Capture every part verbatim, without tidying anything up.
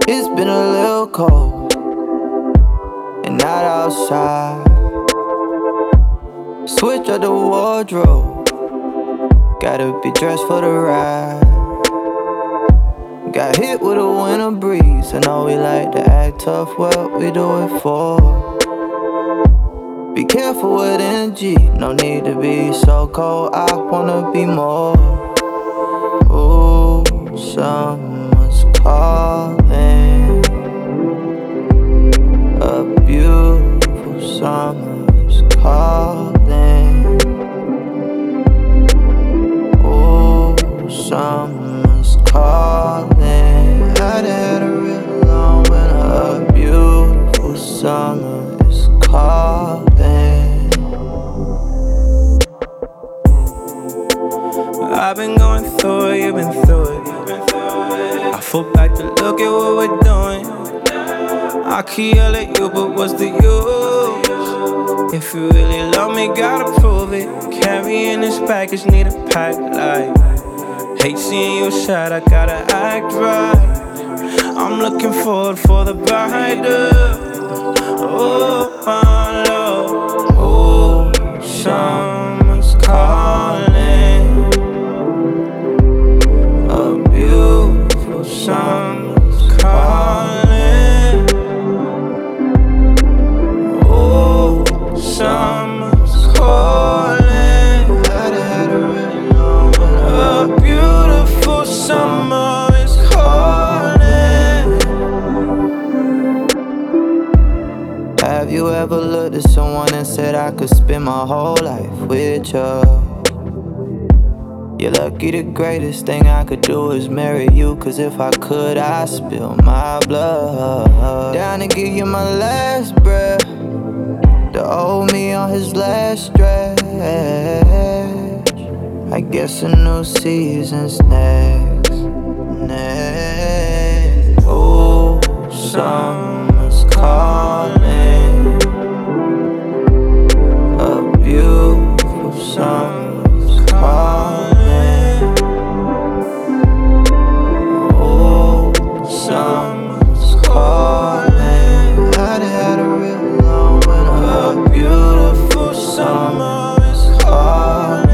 It's been a little cold and not outside. Switch up the wardrobe, gotta be dressed for the ride. Got hit with a winter breeze. I know we like to act tough, what we do it for. Be careful with energy, no need to be so cold. I wanna be more. Ooh, summer's calling. A beautiful summer's calling. Ooh, summer's calling. I'd had a real long winter. A beautiful summer is calling. I've been going through it, you've been through it. I fall back to look at what we're doing. I can yell at you, but what's the use? If you really love me, gotta prove it. Carrying this baggage, need a pack light. Hate seeing you sad, I gotta act right. I'm looking forward for the brighter. Oh, my love. Oh, summer's calling. A beautiful summer's calling. Oh, summer's calling. I'd had a really long winter. A beautiful summer is calling. Have you ever looked at someone and said I could spend my whole life with you? You're lucky, the greatest thing I could do is marry you. Cause if I could, I'd spill my blood. Down to give you my last breath, to hold me on his last stretch. I guess a new season's next, next. Oh, summer's calling. A beautiful summer's calling. Oh, summer's calling. I'd had a real long winter. A beautiful summer is calling.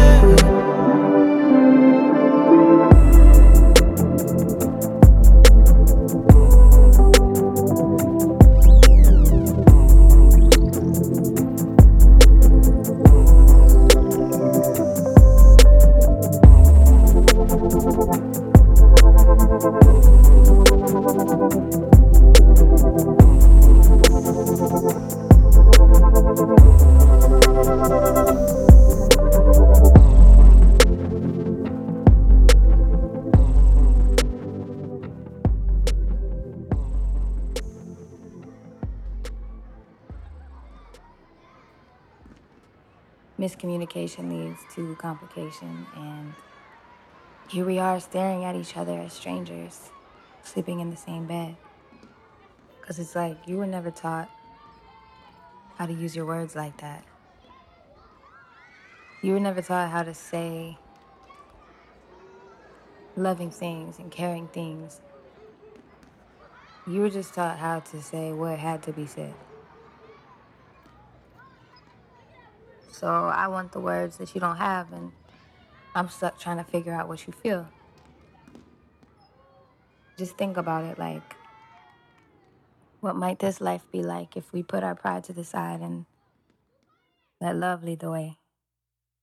Miscommunication leads to complication, and here we are staring at each other as strangers, sleeping in the same bed. Because it's like you were never taught how to use your words like that. You were never taught how to say loving things and caring things. You were just taught how to say what had to be said. So I want the words that you don't have, and I'm stuck trying to figure out what you feel. Just think about it, like, what might this life be like if we put our pride to the side and let love lead the way?